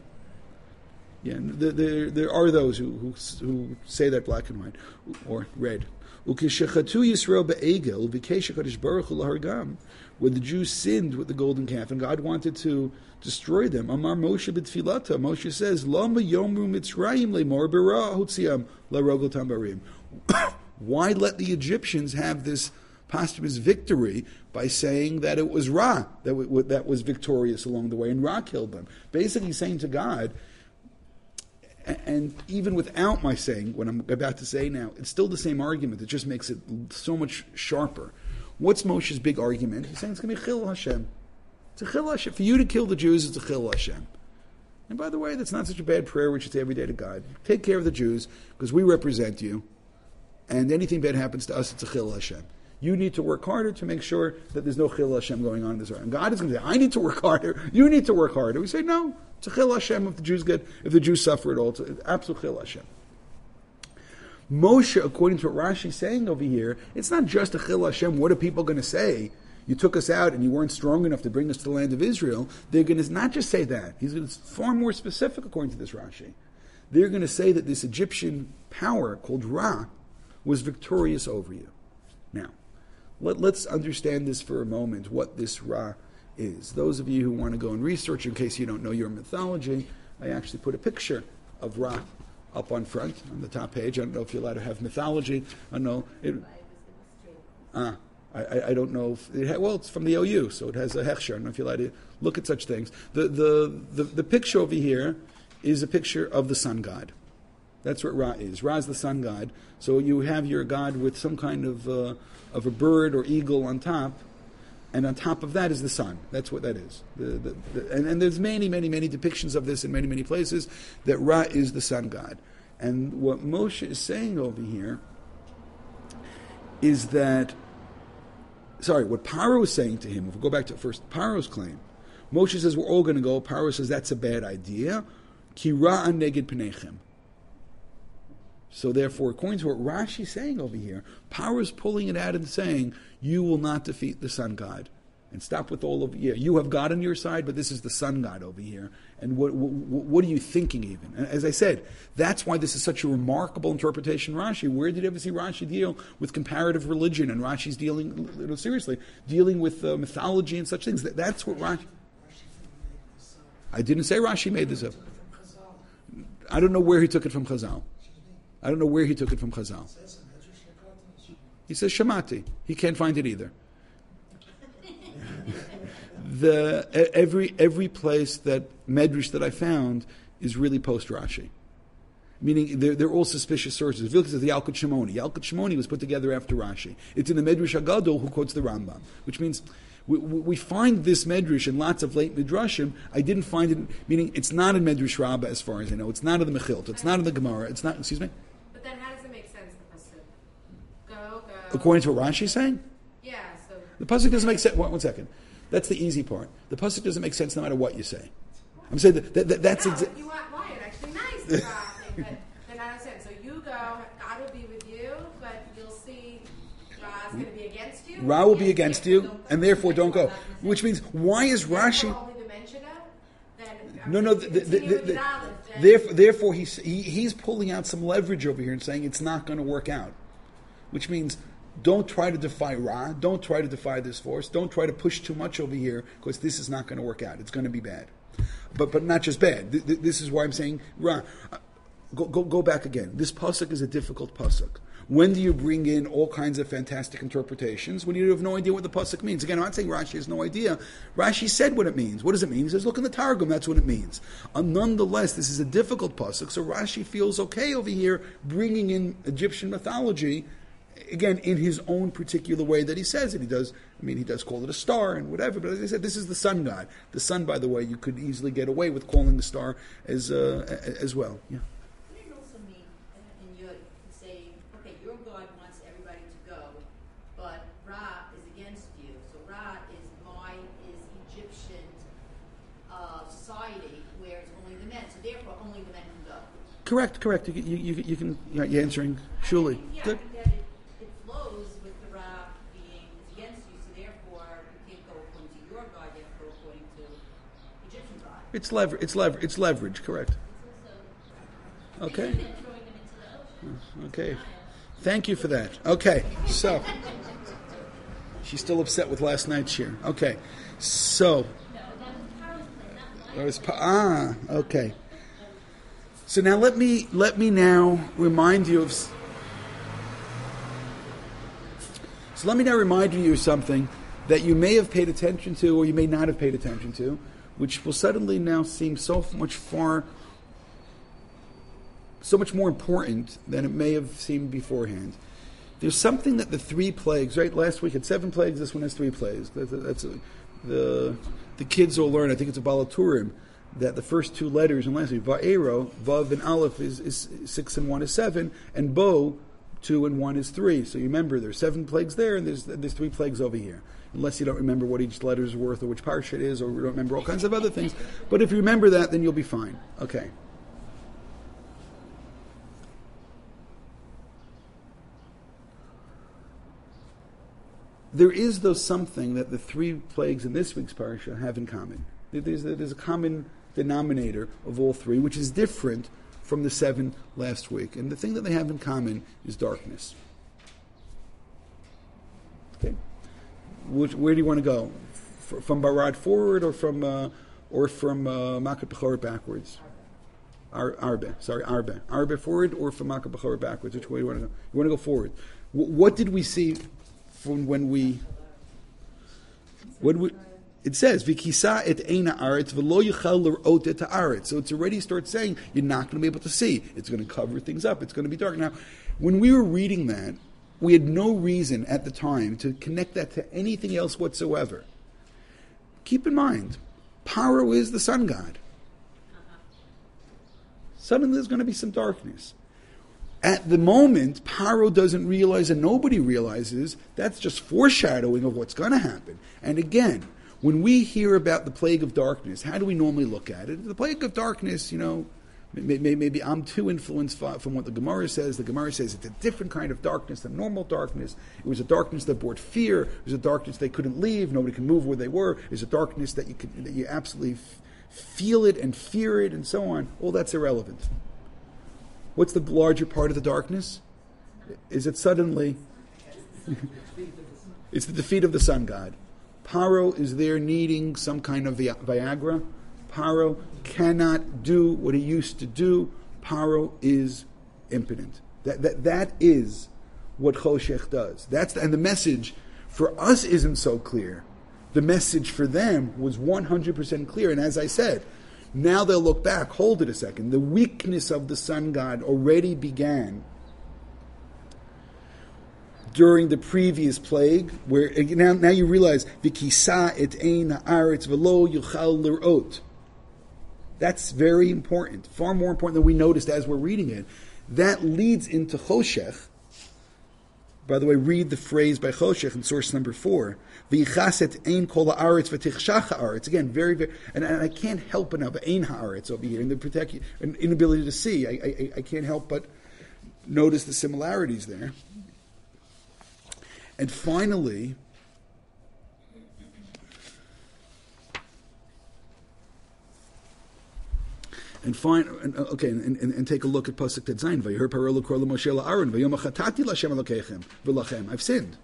There are those who say that black and white or red. Ukeshachatu Yisrael be'egel v'kesha Kadosh Baruch Hu lahargam. When the Jews sinned with the golden calf and God wanted to destroy them, Amar Moshe b'tfilata, Moshe says, Lama yomru mitzrayim le'mor b'ra hutziam la'rogel tambarim. Why let the Egyptians have this posthumous victory by saying that it was Ra that was victorious along the way, and Ra killed them? Basically saying to God, and even without my saying what I'm about to say now, it's still the same argument. It just makes it so much sharper. What's Moshe's big argument? He's saying it's going to be Chil Hashem. It's a Chil Hashem. For you to kill the Jews, it's a Chil Hashem. And by the way, that's not such a bad prayer we should say every day to God. Take care of the Jews, because we represent you, and anything bad happens to us, it's a Chil Hashem. You need to work harder to make sure that there's no Chil Hashem going on in this world. And God is going to say, I need to work harder, you need to work harder. We say, no, it's a Chil Hashem if the Jews suffer at all. It's an absolute Chil Hashem. Moshe, according to what Rashi's saying over here, it's not just a Chil Hashem. What are people going to say? You took us out and you weren't strong enough to bring us to the land of Israel. They're going to not just say that. He's going to be far more specific according to this Rashi. they're going to say that this Egyptian power called Ra was victorious over you. Now, let's understand this for a moment, what this Ra is. Those of you who want to go and research, in case you don't know your mythology, I actually put a picture of Ra up on front, on the top page. I don't know if you're allowed to have mythology. I don't know. I don't know if it's from the OU, so it has a hechsher. I don't know if you're allowed to look at such things. The picture over here is a picture of the sun god. That's what Ra is. Ra is the sun god. So you have your god with some kind of a bird or eagle on top, and on top of that is the sun. That's what that is. And there's many depictions of this in many places, that Ra is the sun god. And what Moshe is saying over here is that, what Paro is saying to him, if we go back to first Paro's claim, Moshe says we're all going to go. Paro says that's a bad idea. Ki ra'an neged pneichem. So therefore, according to what Rashi is saying over here, Paro is pulling it out and saying, you will not defeat the sun god. And stop with all of, you have God on your side, but this is the sun god over here. And what are you thinking even? And as I said, that's why this is such a remarkable interpretation of Rashi. Where did you ever see Rashi deal with comparative religion? And Rashi's dealing, seriously, dealing with mythology and such things. That's what Rashi... I didn't say Rashi made this up. I don't know where he took it from Chazal. I don't know where he took it from Chazal. He says Shamati. He can't find it either. Every place that Medrash that I found is really post Rashi, meaning they're all suspicious sources. If you look at the Yalkut Shimoni was put together after Rashi. It's in the Medrash Hagadol who quotes the Rambam, which means we find this Medrash in lots of late Midrashim. I didn't find it, meaning it's not in Medrash Rabbah as far as I know. It's not in the Mechilta. It's not in the Gemara. It's not. Excuse me. But then how does it make sense? The pasuk, go. According to what Rashi is saying. Yeah. So the pasuk doesn't make sense. One second. That's the easy part. The pasuk doesn't make sense no matter what you say. I'm saying that's exactly. You want why it actually nice, but then I understand. So you go, God will be with you, but you'll see God's going to be against you. Ra will be against you, and therefore don't go. Which means, why is Rashi? Only the mention of? No. Therefore, he's pulling out some leverage over here and saying it's not going to work out. Which means, don't try to defy Ra. Don't try to defy this force. Don't try to push too much over here, because this is not going to work out. It's going to be bad. But not just bad. This is why I'm saying Ra. Go back again. This pasuk is a difficult pasuk. When do you bring in all kinds of fantastic interpretations? When you have no idea what the pasuk means. Again, I'm not saying Rashi has no idea. Rashi said what it means. What does it mean? He says, look in the Targum, that's what it means. Nonetheless, this is a difficult pasuk, so Rashi feels okay over here bringing in Egyptian mythology, again, in his own particular way that he says it. He does call it a star and whatever, but as I said, this is the sun god. The sun, by the way, you could easily get away with calling the star as well. Yeah. Would it also mean, and you're saying, okay, your God wants everybody to go, but Ra is against you. So Ra is Egyptian society where it's only the men. So therefore, only the men can go. Correct. You can. You're answering. Surely. Yeah, Good. it flows with the Ra being against you. So therefore, you can't go according to your God. You have to go according to Egyptian God. It's leverage. Correct. Okay. Okay. Thank you for that. Okay. So she's still upset with last night's share. Okay. So okay. So now let me now remind you of. So let me now remind you of something that you may have paid attention to, or you may not have paid attention to, which will suddenly now seem so much more important than it may have seemed beforehand. There's something that the 3 plagues, right? Last week had 7 plagues, this one has 3 plagues. The kids will learn, I think it's a Balaturim, that the first 2 letters in last week, Va'ero, Vav and Aleph is 6 and 1 is 7, and Bo, 2 and 1 is 3. So you remember there's 7 plagues there, and there's 3 plagues over here. Unless you don't remember what each letter is worth, or which parsha it is, or you don't remember all kinds of other things. But if you remember that, then you'll be fine. Okay. There is, though, something that the 3 plagues in this week's parsha have in common. There's a common denominator of all 3, which is different from the 7 last week. And the thing that they have in common is darkness. Okay? Where do you want to go? From Barad forward, or from Makat Bechorah backwards? Arbe forward, or from Makat Bechorah backwards? Which way do you want to go? You want to go forward. What did we see from when we? It says Vikisa et eina aretz v'lo yichal l'rot et haaretz. So it's already starts saying you're not going to be able to see. It's going to cover things up. It's going to be dark. Now, when we were reading that, we had no reason at the time to connect that to anything else whatsoever. Keep in mind, Paro is the sun god. Suddenly there's going to be some darkness. At the moment, Paro doesn't realize, and nobody realizes, that's just foreshadowing of what's going to happen. And again, when we hear about the plague of darkness, how do we normally look at it? The plague of darkness, maybe I'm too influenced from what the Gemara says. The Gemara says it's a different kind of darkness than normal darkness. It was a darkness that brought fear. It was a darkness they couldn't leave. Nobody could move where they were. It was a darkness that you absolutely feel it and fear it and so on. All that's irrelevant. What's the larger part of the darkness? Is it suddenly? It's the defeat of the sun god. Paro is there needing some kind of Viagra. Paro cannot do what he used to do. Paro is impotent. That is what Choshech does. And the message for us isn't so clear. The message for them was 100% clear. And as I said, now they'll look back. Hold it a second. The weakness of the sun god already began during the previous plague, where now you realize Vikisa et ein haaretz v'lo yuchal l'rot. That's very important, far more important than we noticed as we're reading it. That leads into Choshech. By the way, read the phrase by Choshech in source number 4. V'yichas et ein kol haaretz v'tichshach haaretz. Again, very, very, and I can't help but now, ein haaretz over here, in the inability to see. I can't help but notice the similarities there. And finally, and take a look at Pasuk Tet Zayin. Vayher Paro l'kor l'Moshe la'Aaron v'yom hachatati l'Hashem Elokechem v'lachem. I've sinned.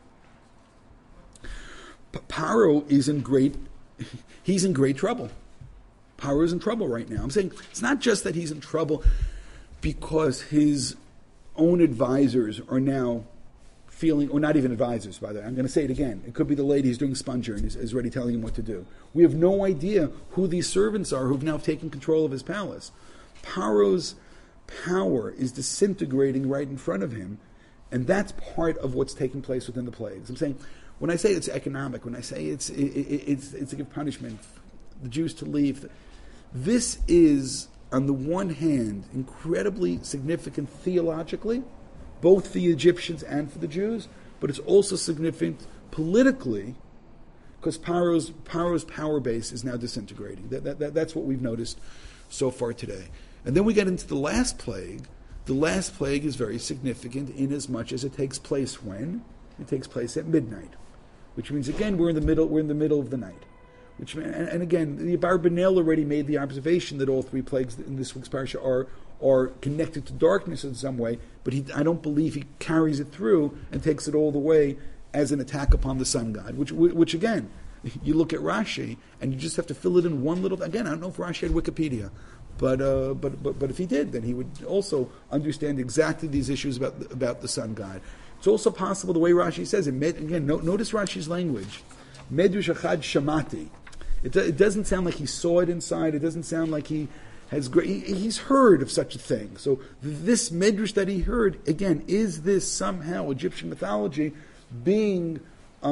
Paro is in great. He's in great trouble. Paro is in trouble right now. I'm saying it's not just that he's in trouble because his own advisors are now feeling, or not even advisors, by the way. I'm going to say it again. It could be the lady who's doing sponger and is already telling him what to do. We have no idea who these servants are who've now taken control of his palace. Paro's power is disintegrating right in front of him, and that's part of what's taking place within the plagues. I'm saying, when I say it's economic, when I say it's to give punishment, the Jews to leave, this is, on the one hand, incredibly significant theologically, both for the Egyptians and for the Jews, but it's also significant politically because Paro's power base is now disintegrating. That's what we've noticed so far today. And then we get into the last plague. The last plague is very significant in as much as it takes place when? It takes place at midnight, which means, again, we're in the middle of the night. And again, the Abarbanel already made the observation that all 3 plagues in this week's parasha are connected to darkness in some way, but I don't believe he carries it through and takes it all the way as an attack upon the sun god, which again, you look at Rashi, and you just have to fill it in one little, again, I don't know if Rashi had Wikipedia, but if he did, then he would also understand exactly these issues about the sun god. It's also possible, the way Rashi says it, again, notice Rashi's language, Medrash Achad Shamati. It doesn't sound like he saw it inside, it doesn't sound like he's heard of such a thing. So this medrash that he heard, again, is this somehow Egyptian mythology being,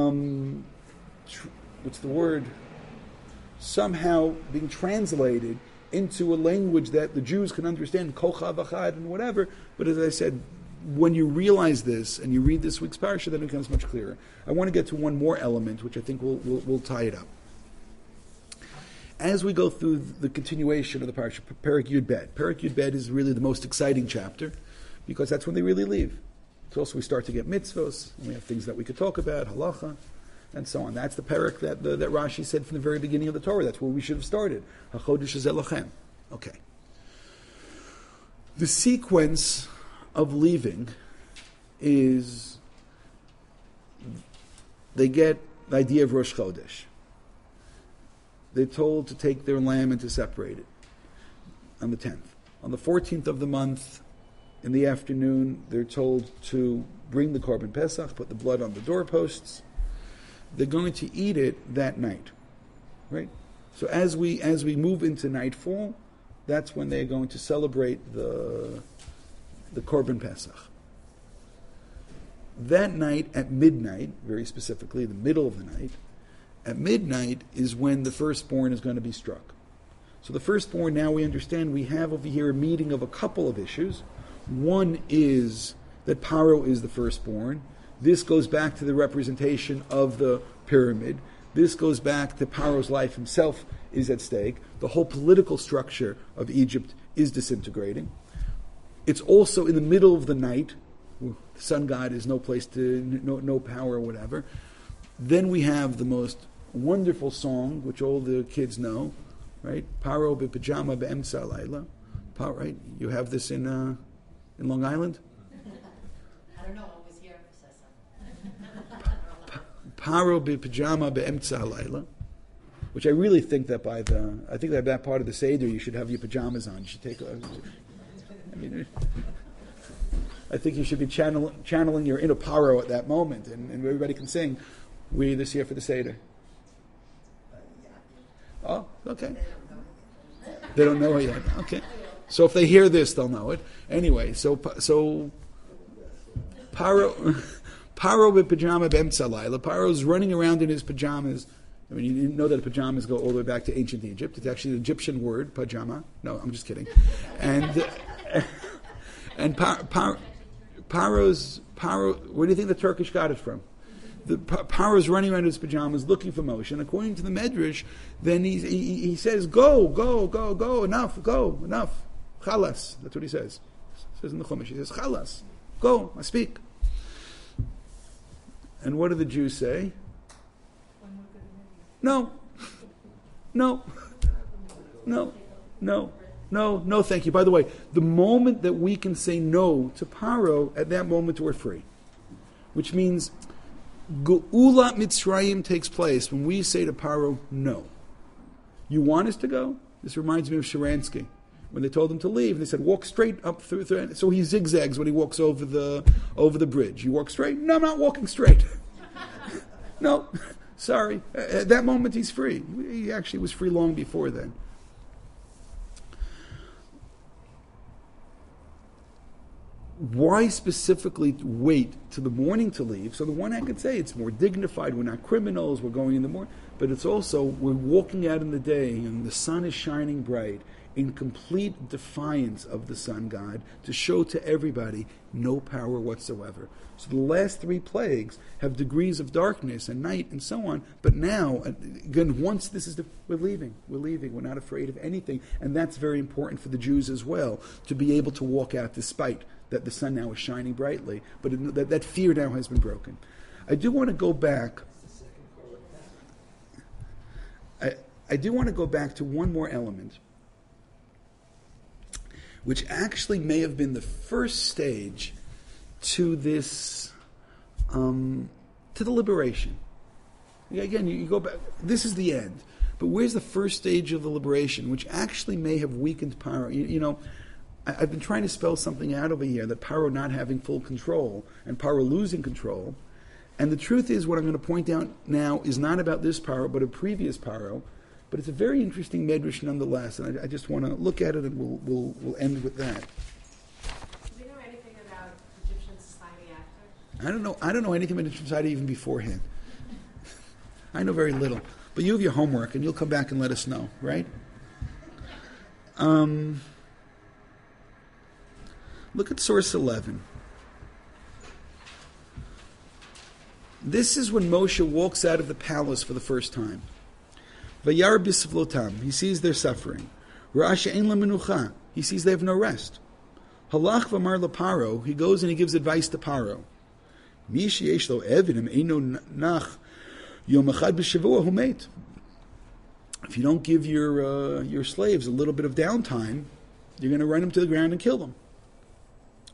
somehow being translated into a language that the Jews can understand, kocha v'chad and whatever. But as I said, when you realize this and you read this week's parasha, then it becomes much clearer. I want to get to one more element, which I think will tie it up. As we go through the continuation of the parasha, Perek Yud Bet. Perek Yud Bet is really the most exciting chapter because that's when they really leave. It's also we start to get mitzvos, and we have things that we could talk about, halacha, and so on. That's the Perek that Rashi said from the very beginning of the Torah. That's where we should have started. HaChodesh Zelochem. Okay. The sequence of leaving is they get the idea of Rosh Chodesh. They're told to take their lamb and to separate it on the 10th. On the 14th of the month, in the afternoon, they're told to bring the Korban Pesach, put the blood on the doorposts. They're going to eat it that night, right? So as we move into nightfall, that's when they're going to celebrate the Korban Pesach. That night at midnight, very specifically, the middle of the night, at midnight is when the firstborn is going to be struck. So the firstborn, now we understand, we have over here a meeting of a couple of issues. One is that Paro is the firstborn. This goes back to the representation of the pyramid. This goes back to Paro's life himself is at stake. The whole political structure of Egypt is disintegrating. It's also in the middle of the night. The sun god is no place to, no power or whatever. Then we have the most wonderful song, which all the kids know, right? Paro be-pajama be'emtza layla. Right? You have this in Long Island? I don't know, I was here, says something. Paro be-pajama be'emtza layla. Which I really think that I think that part of the Seder you should have your pajamas on. You should take I think you should be channeling your inner Paro at that moment, and everybody can sing, "We're this here for the Seder." Oh, okay. They don't know it yet. Okay. So if they hear this, they'll know it. Anyway, so Paro with pajama b'emtza layla. Paro's running around in his pajamas. I mean, you know that pajamas go all the way back to ancient Egypt. It's actually the Egyptian word, pajama. No, I'm just kidding. And Paro, where do you think the Turkish got it from? Paro's running around in his pajamas looking for Moshe. And according to the Medrash, then he says, go, enough, chalas. That's what he says. It says in the Chumash. He says, chalas, go, I speak. And what do the Jews say? No, thank you. By the way, the moment that we can say no to Paro, at that moment we're free. Which means Ge'ulat Mitzrayim takes place when we say to Paro, no. You want us to go? This reminds me of Sharansky. When they told him to leave, they said, walk straight up through. So he zigzags when he walks over the bridge. You walk straight? No, I'm not walking straight. No, sorry. At that moment he's free. He actually was free long before then. Why specifically wait till the morning to leave? So the one I could say it's more dignified. We're not criminals. We're going in the morning. But it's also we're walking out in the day and the sun is shining bright in complete defiance of the sun god to show to everybody no power whatsoever. So the last three plagues have degrees of darkness and night and so on. But now, again, once this is we're leaving. We're not afraid of anything. And that's very important for the Jews as well, to be able to walk out despite that the sun now is shining brightly, but that fear now has been broken. I do want to go back. I do want to go back to one more element, which actually may have been the first stage to this, to the liberation. Again, you go back. This is the end, but where's the first stage of the liberation, which actually may have weakened Paro? You know. I've been trying to spell something out over here, that Paro not having full control and Paro losing control. And the truth is, what I'm going to point out now is not about this Paro, but a previous Paro. But it's a very interesting medrash nonetheless, and I just want to look at it, and we'll end with that. Do we know anything about Egyptian society after? I don't know anything about Egyptian society even beforehand. I know very little. But you have your homework, and you'll come back and let us know, right? Look at source 11. This is when Moshe walks out of the palace for the first time. Vayar bisavlotam. He sees their suffering. Ra'asha ein lamenucha. He sees they have no rest. Halach v'amar leParo. He goes and he gives advice to Paro. Mi sheyesh lo evinim eino nach yom echad b'shavua hu meit. If you don't give your slaves a little bit of downtime, you're going to run them to the ground and kill them.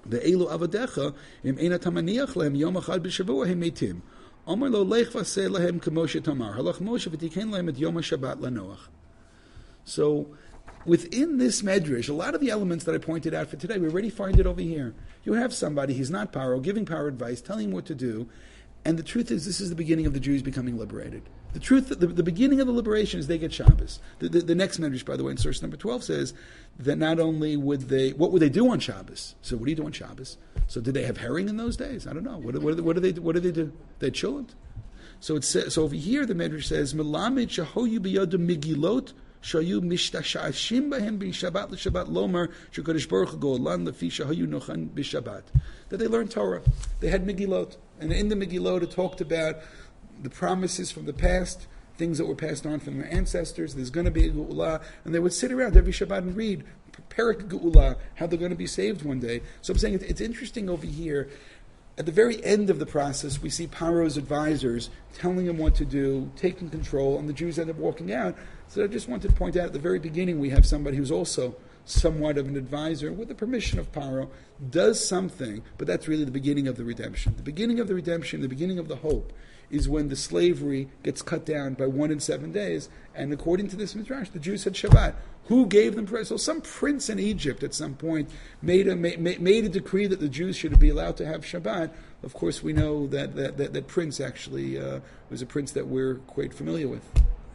Ve'elu avadecha im eina tamaniach lehem yom achad b'shavua hem meitim. Amar lo lech vaseh lehem k'moshe tamar. Halach Moshe v'tikein lehem et yom HaShabbat lanoach. So, within this medrash, a lot of the elements that I pointed out for today, we already find it over here. You have somebody, he's not Paro, giving Paro advice, telling him what to do, and the truth is, this is the beginning of the Jews becoming liberated. The truth, the beginning of the liberation is they get Shabbos. The next medrash, by the way, in source number 12 says that not only what would they do on Shabbos? So what do you do on Shabbos? So did they have herring in those days? I don't know. What do they do? They chilled. So over here the medrash says, Melamed shahoyu biyadu migilot shayu mishtashashim bahem b'Shabbat l'Shabbat lomer shekadosh baruch hu go'olan lefi shahoyu nochan b'Shabbat. That they learned Torah. They had Megillot. And in the Megillot it talked about the promises from the past, things that were passed on from their ancestors. There's going to be a Geula. And they would sit around every Shabbat and read Perek Geula, how they're going to be saved one day. So I'm saying it's interesting over here. At the very end of the process, we see Paro's advisors telling him what to do, taking control, and the Jews end up walking out. So I just wanted to point out at the very beginning we have somebody who's also somewhat of an advisor, with the permission of Paro, does something, but that's really the beginning of the redemption. The beginning of the redemption, the beginning of the hope, is when the slavery gets cut down by 1 in 7 days, and according to this midrash, the Jews had Shabbat. Who gave them prayer? So some prince in Egypt at some point made a decree that the Jews should be allowed to have Shabbat. Of course, we know that prince actually was a prince that we're quite familiar with.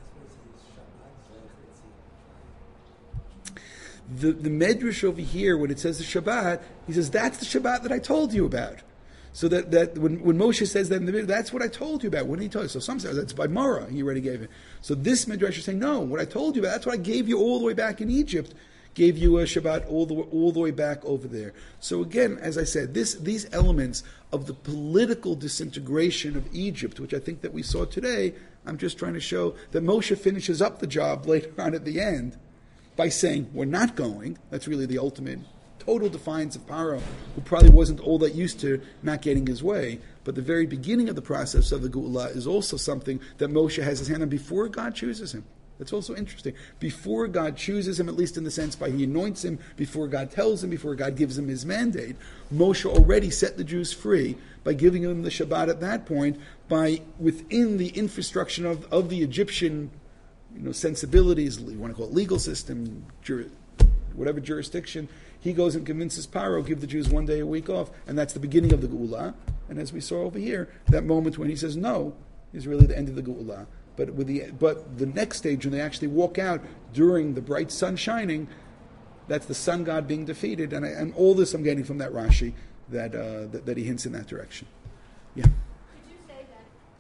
The medrash over here, when it says the Shabbat, he says, that's the Shabbat that I told you about. So that when Moshe says that in the middle, that's what I told you about. What did he tell you? So some say that's by Mara, he already gave it. So this midrash is saying, no, what I told you about, that's what I gave you all the way back in Egypt. Gave you a Shabbat all the way back over there. So again, as I said, these elements of the political disintegration of Egypt, which I think that we saw today, I'm just trying to show that Moshe finishes up the job later on at the end by saying, we're not going. That's really the ultimate total defiance of Paro, who probably wasn't all that used to not getting his way. But the very beginning of the process of the Geula is also something that Moshe has his hand on before God chooses him. That's also interesting. Before God chooses him, at least in the sense by he anoints him, before God tells him, before God gives him his mandate, Moshe already set the Jews free by giving them the Shabbat at that point, by within the infrastructure of the Egyptian sensibilities, you want to call it legal system, whatever jurisdiction, he goes and convinces Paro, give the Jews 1 day a week off, and that's the beginning of the Geula. And as we saw over here, that moment when he says no is really the end of the Geula. But the next stage, when they actually walk out during the bright sun shining, that's the sun god being defeated. And all this I'm getting from that Rashi that he hints in that direction. Yeah.